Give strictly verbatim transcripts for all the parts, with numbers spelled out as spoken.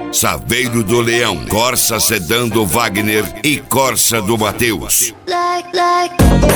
Saveiro do Leão, Corsa Sedan do Wagner e Corsa do Matheus. Like, like.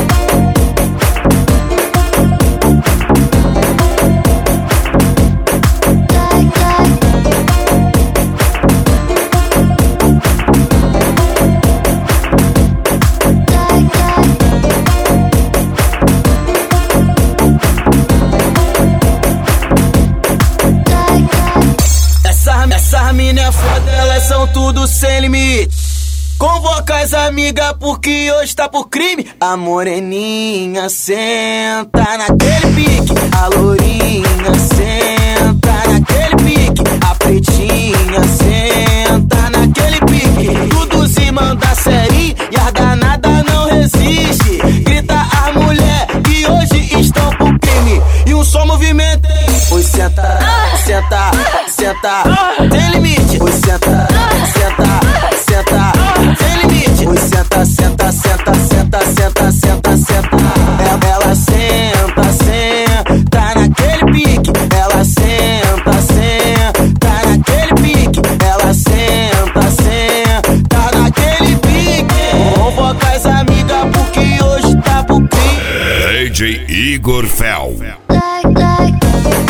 Essas mina é foda, elas são tudo sem limite. Convoca as amigas porque hoje tá por crime. A moreninha senta naquele pique, a lourinha senta naquele pique, a pretinha senta naquele pique. Tudo se manda sério e as danadas não resiste. Grita as mulher que hoje estão por crime. E um só movimento, oi senta, senta, senta, tem limite. Oi senta, senta, senta, tem limite. Oi senta, senta, senta, senta, senta, senta, senta. Ela, ela senta, senta naquele pique. Ela senta, senta naquele pique. Ela senta, senta naquele pique. Convoca as amigas porque hoje tá por crime. D J Igor Fel. Like, like.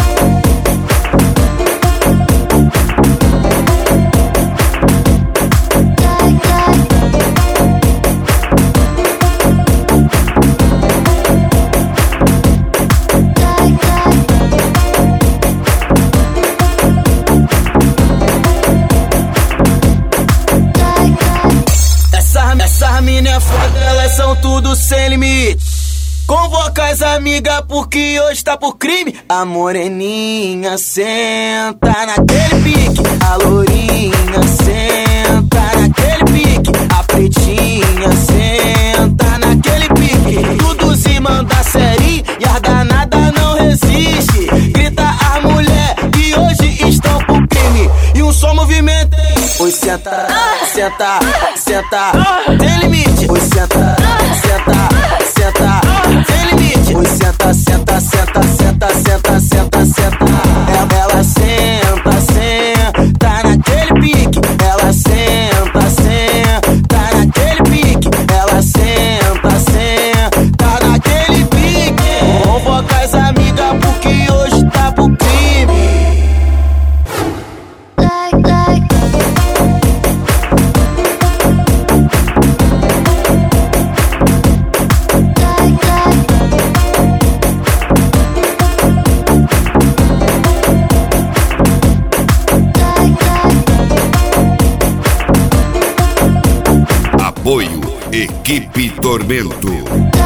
Essas mina é foda, elas são tudo sem limite. Convoca as amigas porque hoje tá por crime. A moreninha senta naquele pique, a lourinha senta naquele pique, a pretinha senta naquele pique. Tudo se manda sério e as danadas não resiste. Grita as mulher que hoje estão por crime. E um só movimento, oi senta, senta, senta, tem limite. Oi senta, senta, senta, tem limite. Oi senta, senta, senta, senta, senta, senta, senta. Ela, ela senta, senta naquele pique. Ela senta, senta naquele pique. Ela senta, senta naquele pique. Convoca as amigas porque hoje tá por crime. Like, like. Apoio Equipe Tormento.